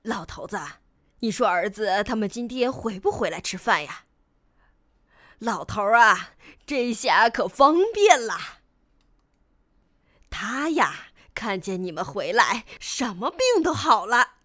老头子，你说儿子他们今天回不回来吃饭呀？老头啊，这下可方便了。他呀，看见你们回来，什么病都好了。